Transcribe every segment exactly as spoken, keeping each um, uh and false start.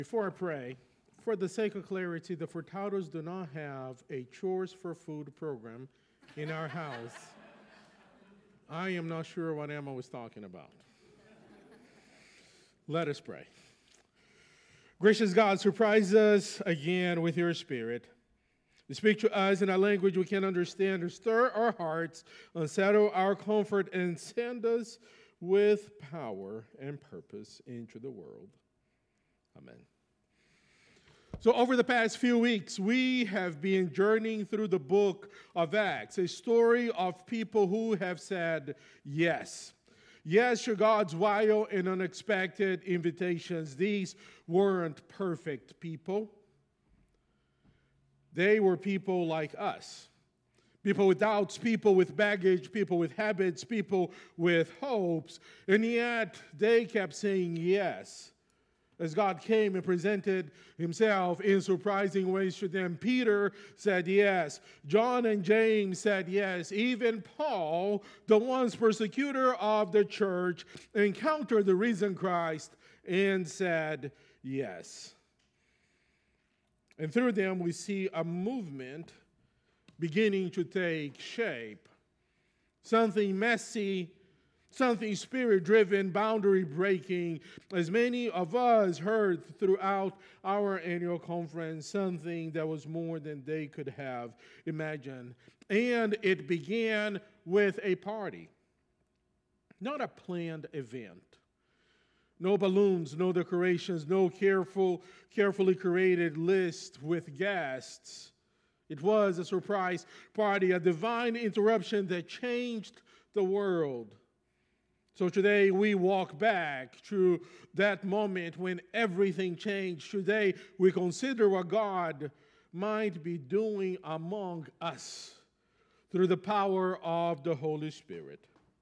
Before I pray, for the sake of clarity, the Furtados do not have a chores for food program in our house. I am not sure what Emma was talking about. Let us pray. Gracious God, surprise us again with your Spirit. Speak to us in a language we can understand, and stir our hearts, unsettle our comfort, and send us with power and purpose into the world. Amen. So over the past few weeks, we have been journeying through the book of Acts, a story of people who have said yes. Yes to God's wild and unexpected invitations. These weren't perfect people. They were people like us. People with doubts, people with baggage, people with habits, people with hopes. And yet, they kept saying yes. As God came and presented himself in surprising ways to them, Peter said yes. John and James said yes. Even Paul, the once persecutor of the church, encountered the risen Christ and said yes. And through them, we see a movement beginning to take shape. Something messy, something spirit-driven, boundary-breaking, as many of us heard throughout our annual conference, something that was more than they could have imagined. And it began with a party, not a planned event. No balloons, no decorations, no careful, carefully curated list with guests. It was a surprise party, a divine interruption that changed the world. So today we walk back to that moment when everything changed. Today we consider what God might be doing among us through the power of the Holy Spirit.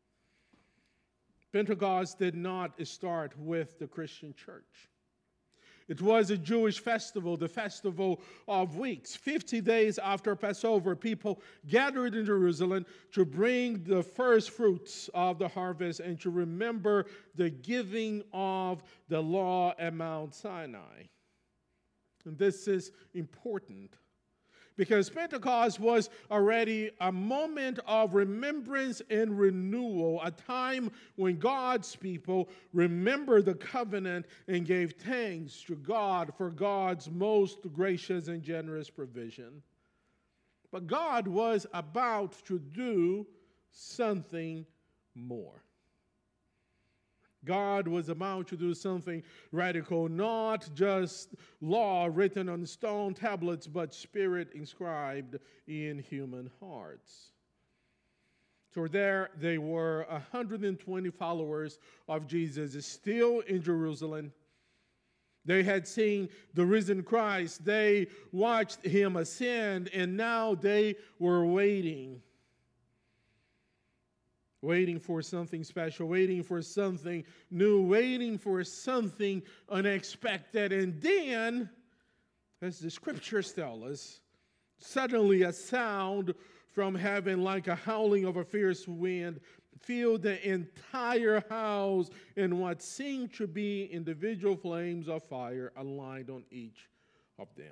Pentecost did not start with the Christian church. It was a Jewish festival, the festival of weeks. Fifty days after Passover, people gathered in Jerusalem to bring the first fruits of the harvest and to remember the giving of the law at Mount Sinai. And this is important, because Pentecost was already a moment of remembrance and renewal, a time when God's people remembered the covenant and gave thanks to God for God's most gracious and generous provision. But God was about to do something more. God was about to do something radical, not just law written on stone tablets, but spirit inscribed in human hearts. So there they were, one hundred twenty followers of Jesus still in Jerusalem. They had seen the risen Christ. They watched him ascend, and now they were waiting. Waiting for something special, waiting for something new, waiting for something unexpected. And then, as the scriptures tell us, suddenly a sound from heaven like a howling of a fierce wind filled the entire house, and what seemed to be individual flames of fire aligned on each of them.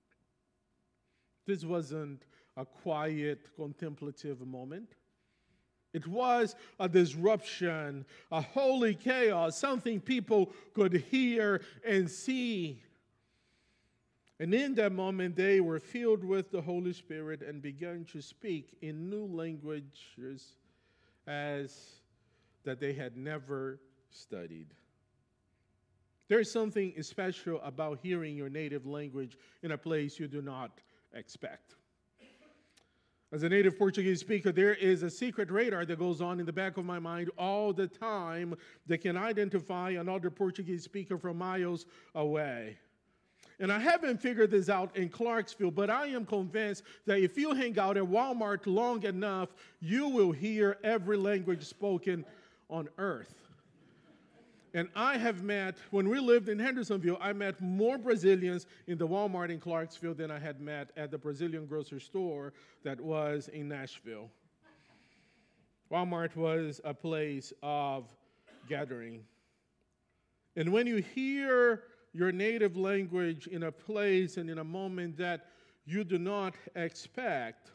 This wasn't a quiet, contemplative moment. It was a disruption, a holy chaos, something people could hear and see. And in that moment, they were filled with the Holy Spirit and began to speak in new languages as that they had never studied. There is something special about hearing your native language in a place you do not expect. As a native Portuguese speaker, there is a secret radar that goes on in the back of my mind all the time that can identify another Portuguese speaker from miles away. And I haven't figured this out in Clarksville, but I am convinced that if you hang out at Walmart long enough, you will hear every language spoken on earth. And I have met, when we lived in Hendersonville, I met more Brazilians in the Walmart in Clarksville than I had met at the Brazilian grocery store that was in Nashville. Walmart was a place of gathering. And when you hear your native language in a place and in a moment that you do not expect,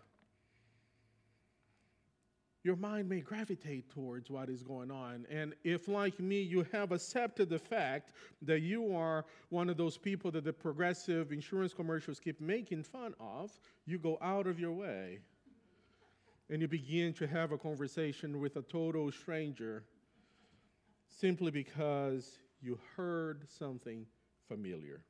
your mind may gravitate towards what is going on. And if, like me, you have accepted the fact that you are one of those people that the progressive insurance commercials keep making fun of, you go out of your way and you begin to have a conversation with a total stranger simply because you heard something familiar.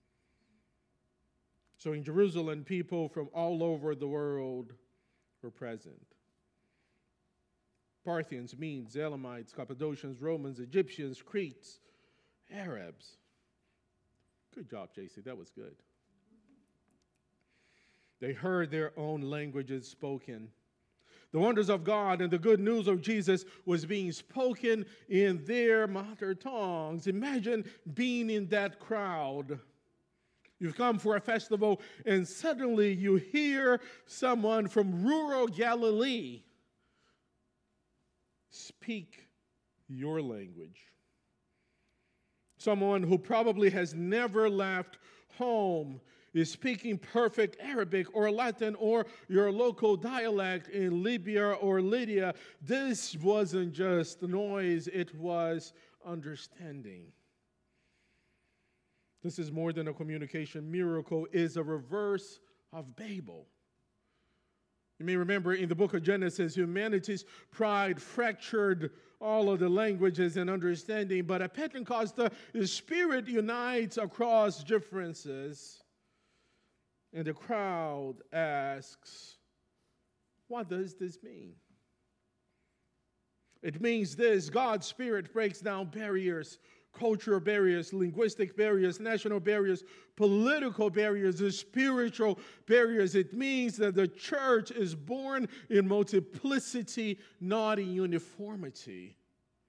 So in Jerusalem, people from all over the world were present. Parthians, Medes, Elamites, Cappadocians, Romans, Egyptians, Cretes, Arabs. Good job, J C. That was good. They heard their own languages spoken. The wonders of God and the good news of Jesus was being spoken in their mother tongues. Imagine being in that crowd. You've come for a festival, and suddenly you hear someone from rural Galilee speak your language. Someone who probably has never left home is speaking perfect Arabic or Latin or your local dialect in Libya or Lydia. This wasn't just noise, it was understanding. This is more than a communication miracle, it's a reverse of Babel. You may remember in the book of Genesis, humanity's pride fractured all of the languages and understanding, but at Pentecost, the Spirit unites across differences. And the crowd asks, what does this mean? It means this: God's Spirit breaks down barriers, cultural barriers, linguistic barriers, national barriers, political barriers, the spiritual barriers. It means that the church is born in multiplicity, not in uniformity.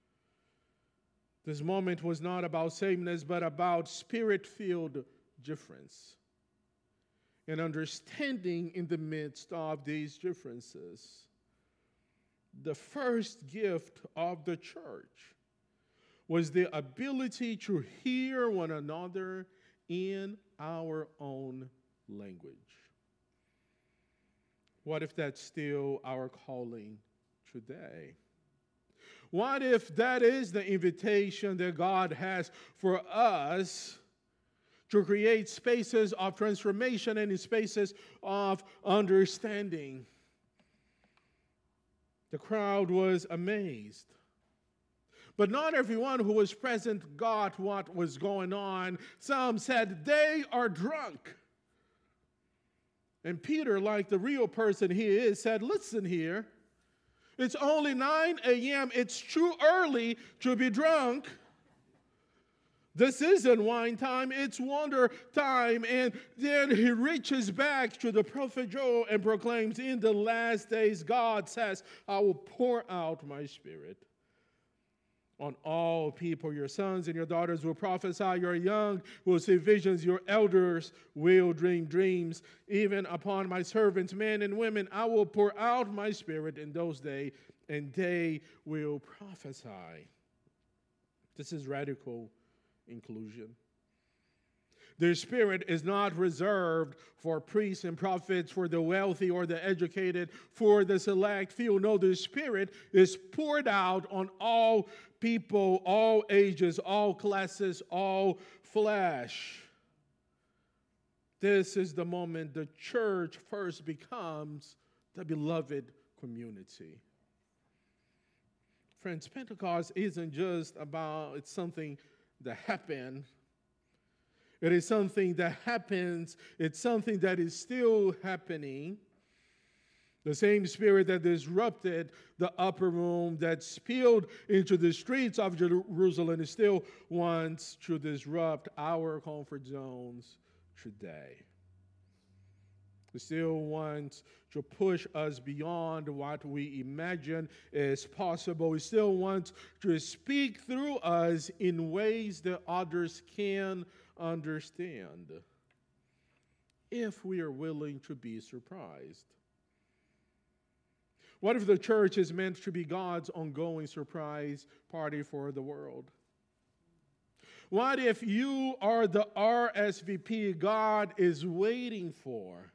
This moment was not about sameness, but about spirit-filled difference and understanding in the midst of these differences. The first gift of the church was the ability to hear one another in our own language. What if that's still our calling today? What if that is the invitation that God has for us to create spaces of transformation and spaces of understanding? The crowd was amazed. But not everyone who was present got what was going on. Some said, they are drunk. And Peter, like the real person he is, said, listen here. It's only nine a.m. It's too early to be drunk. This isn't wine time, it's wonder time. And then he reaches back to the prophet Joel and proclaims, in the last days, God says, I will pour out my Spirit on all people. Your sons and your daughters will prophesy, your young will see visions, your elders will dream dreams. Even upon my servants, men and women, I will pour out my Spirit in those days, and they will prophesy. This is radical inclusion. The Spirit is not reserved for priests and prophets, for the wealthy or the educated, for the select few. No, the Spirit is poured out on all people, all ages, all classes, all flesh. This is the moment the church first becomes the beloved community. Friends, Pentecost isn't just about, it's something that happened. It is something that happens. It's something that is still happening. The same Spirit that disrupted the upper room, that spilled into the streets of Jerusalem, still wants to disrupt our comfort zones today. It still wants to push us beyond what we imagine is possible. It still wants to speak through us in ways that others can understand, if we are willing to be surprised. What if the church is meant to be God's ongoing surprise party for the world? What if you are the R S V P God is waiting for?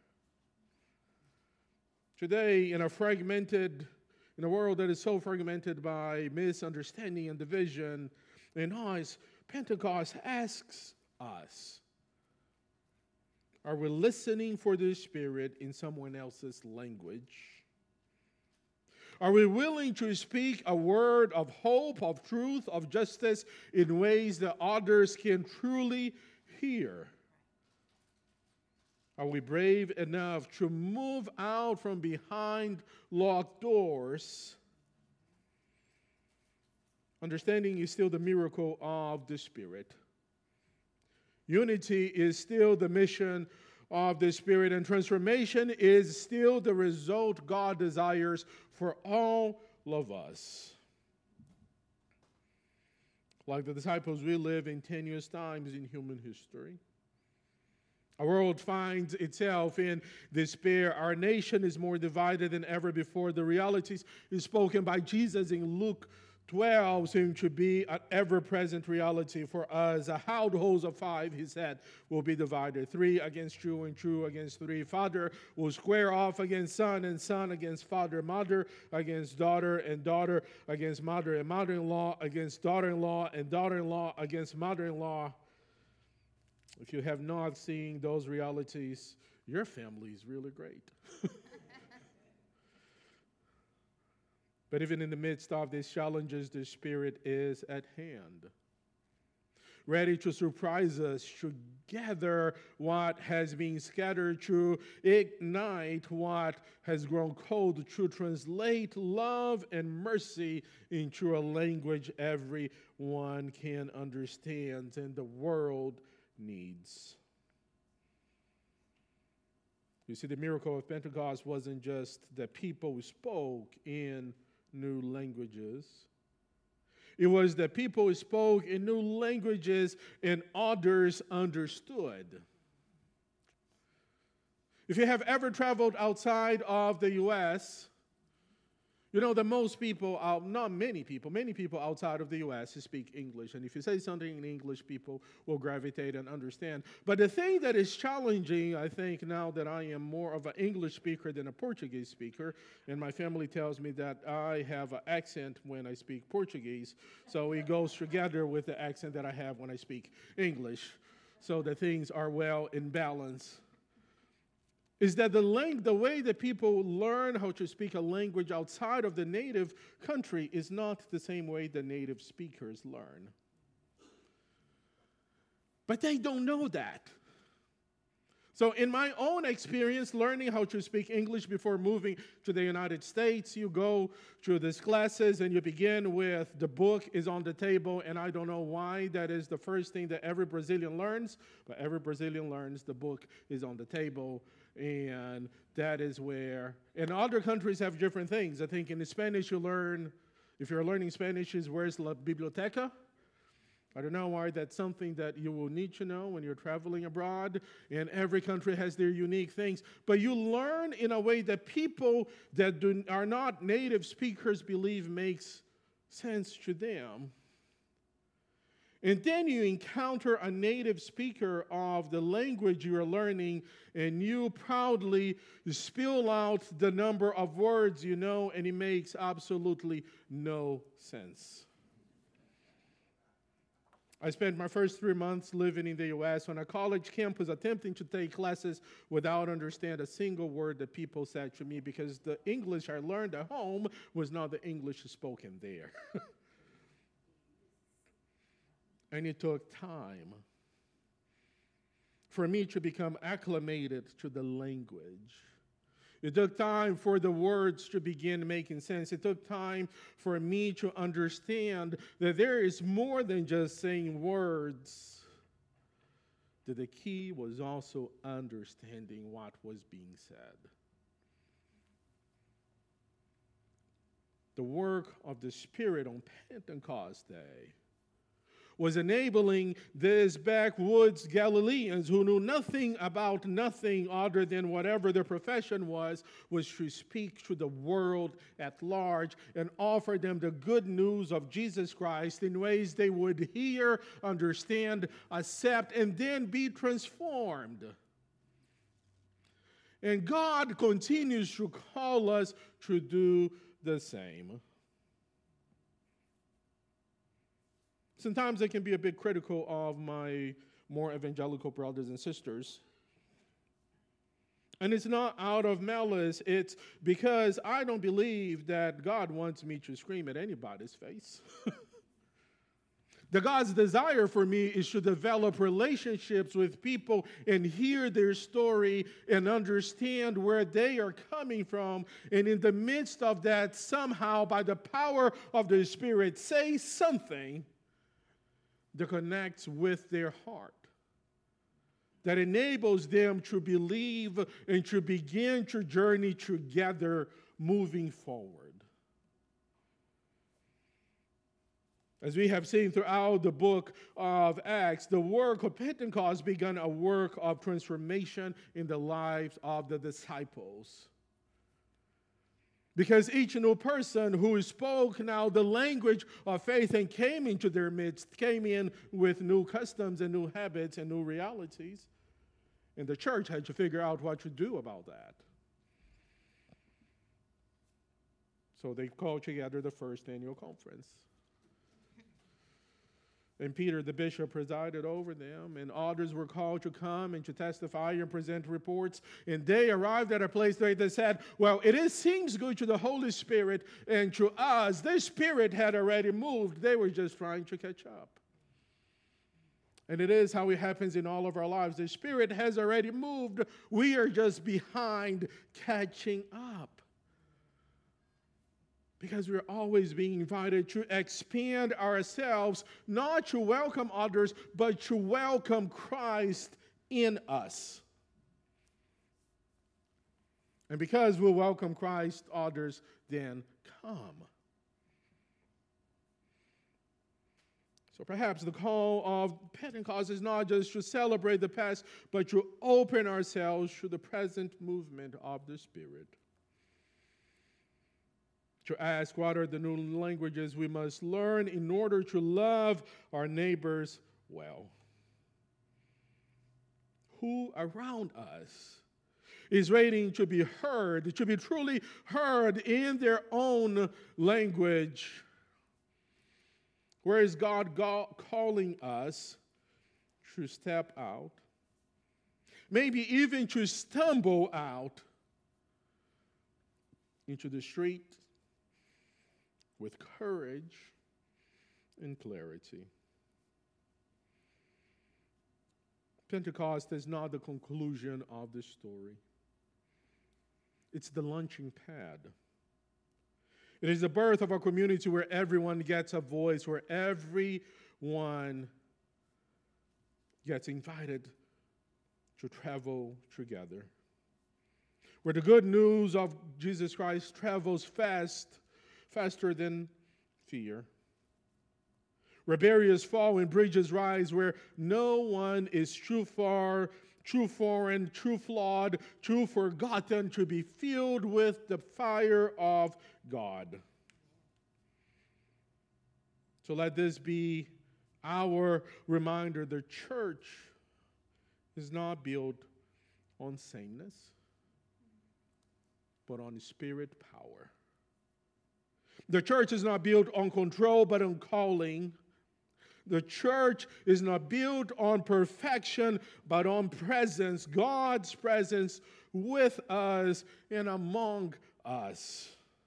Today, in a fragmented, in a world that is so fragmented by misunderstanding and division and noise, Pentecost asks us, are we listening for the Spirit in someone else's language? Are we willing to speak a word of hope, of truth, of justice in ways that others can truly hear? Are we brave enough to move out from behind locked doors? Understanding is still the miracle of the Spirit. Unity is still the mission of the Spirit, and transformation is still the result God desires for all of us. Like the disciples, we live in tenuous times in human history. Our world finds itself in despair. Our nation is more divided than ever before. The realities is spoken by Jesus in Luke twelve seem to be an ever-present reality for us. A household of five, he said, will be divided. Three against two and two against three. Father will square off against son and son against father. Mother against daughter and daughter against mother. And mother-in-law against daughter-in-law and daughter-in-law against mother-in-law. If you have not seen those realities, your family is really great. But even in the midst of these challenges, the Spirit is at hand, ready to surprise us, to gather what has been scattered, to ignite what has grown cold, to translate love and mercy into a language everyone can understand and the world needs. You see, the miracle of Pentecost wasn't just that people spoke in new languages. It was that people spoke in new languages and others understood. If you have ever traveled outside of the U S, you know that most people, uh, not many people, many people outside of the U S speak English. And if you say something in English, people will gravitate and understand. But the thing that is challenging, I think, now that I am more of an English speaker than a Portuguese speaker, and my family tells me that I have an accent when I speak Portuguese, so it goes together with the accent that I have when I speak English, so that things are well in balance. Is that the, lang- the way that people learn how to speak a language outside of the native country is not the same way the native speakers learn. But they don't know that. So in my own experience, learning how to speak English before moving to the United States, you go through these classes and you begin with the book is on the table, and I don't know why that is the first thing that every Brazilian learns, but every Brazilian learns the book is on the table. And that is where, and other countries have different things. I think in Spanish you learn, if you're learning Spanish, is where's la biblioteca? I don't know why that's something that you will need to know when you're traveling abroad. And every country has their unique things. But you learn in a way that people that do, are not native speakers believe makes sense to them. And then you encounter a native speaker of the language you are learning, and you proudly spill out the number of words you know, and it makes absolutely no sense. I spent my first three months living in the U S on a college campus attempting to take classes without understanding a single word that people said to me, because the English I learned at home was not the English spoken there. And it took time for me to become acclimated to the language. It took time for the words to begin making sense. It took time for me to understand that there is more than just saying words, that the key was also understanding what was being said. The work of the Spirit on Pentecost Day was enabling these backwoods Galileans who knew nothing about nothing other than whatever their profession was, was to speak to the world at large and offer them the good news of Jesus Christ in ways they would hear, understand, accept, and then be transformed. And God continues to call us to do the same. Sometimes I can be a bit critical of my more evangelical brothers and sisters. And it's not out of malice. It's because I don't believe that God wants me to scream at anybody's face. The God's desire for me is to develop relationships with people and hear their story and understand where they are coming from. And in the midst of that, somehow, by the power of the Spirit, say something that connects with their heart, that enables them to believe and to begin to journey together moving forward. As we have seen throughout the book of Acts, the work of Pentecost began a work of transformation in the lives of the disciples. Because each new person who spoke now the language of faith and came into their midst came in with new customs and new habits and new realities. And the church had to figure out what to do about that. So they called together the first annual conference. And Peter, the bishop, presided over them, and others were called to come and to testify and present reports. And they arrived at a place where they said, well, it is, seems good to the Holy Spirit, and to us, the Spirit had already moved. They were just trying to catch up. And it is how it happens in all of our lives. The Spirit has already moved. We are just behind catching up. Because we're always being invited to expand ourselves, not to welcome others, but to welcome Christ in us. And because we welcome Christ, others then come. So perhaps the call of Pentecost is not just to celebrate the past, but to open ourselves to the present movement of the Spirit. To ask what are the new languages we must learn in order to love our neighbors well. Who around us is waiting to be heard, to be truly heard in their own language? Where is God calling us to step out? Maybe even to stumble out into the street with courage and clarity. Pentecost is not the conclusion of the story. It's the launching pad. It is the birth of a community where everyone gets a voice, where everyone gets invited to travel together. Where the good news of Jesus Christ travels fast, faster than fear. Where barriers fall and bridges rise, where no one is too far, too foreign, too flawed, too forgotten to be filled with the fire of God. So let this be our reminder. The church is not built on sameness, but on Spirit power. The church is not built on control, but on calling. The church is not built on perfection, but on presence, God's presence with us and among us.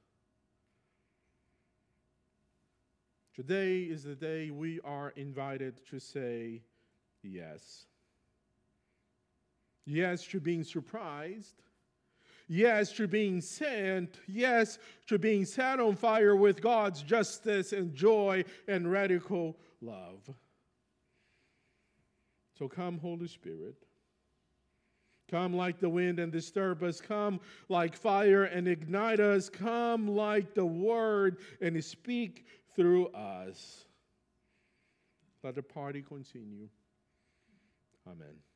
Today is the day we are invited to say yes. Yes to being surprised. Yes to being sent. Yes to being set on fire with God's justice and joy and radical love. So come, Holy Spirit. Come like the wind and disturb us. Come like fire and ignite us. Come like the word and speak through us. Let the party continue. Amen.